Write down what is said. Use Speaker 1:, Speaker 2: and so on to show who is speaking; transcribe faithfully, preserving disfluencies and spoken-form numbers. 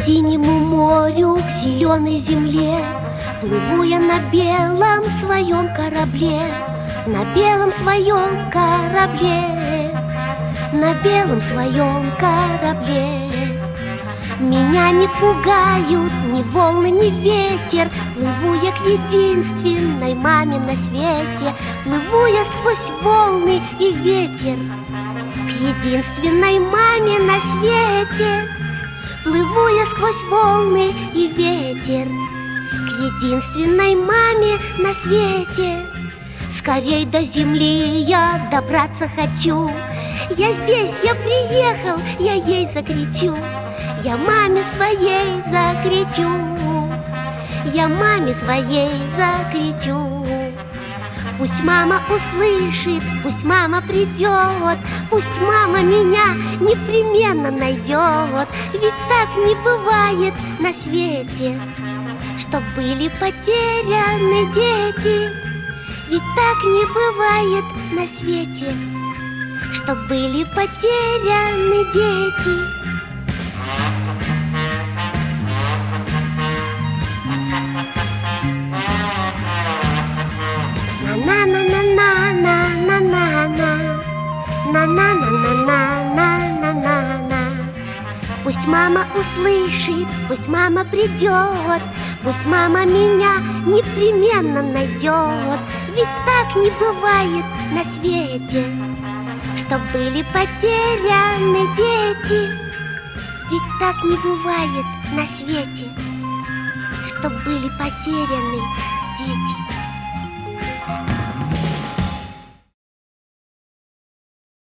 Speaker 1: синему морю, к зеленой земле плыву я на белом своем корабле, на белом своем корабле, на белом своем корабле. Меня не пугают ни волны, ни ветер. Плыву я к единственной маме на свете. Плыву я сквозь волны и ветер к единственной маме на свете. Плыву я сквозь волны и ветер к единственной маме на свете. Скорей до земли я добраться хочу. Я здесь, я приехал, я ей закричу. Я маме своей закричу, я маме своей закричу. Пусть мама услышит, пусть мама придет, пусть мама меня непременно найдет. Ведь так не бывает на свете, чтоб были потеряны дети. Ведь так не бывает на свете, чтоб были потеряны дети. На-на-на-на-на-на-на-на-на-на-на-на-на. Пусть мама услышит, пусть мама придет, пусть мама меня непременно найдет. Ведь так не бывает на свете, чтоб были потеряны дети. Ведь так не бывает на свете, чтоб были потеряны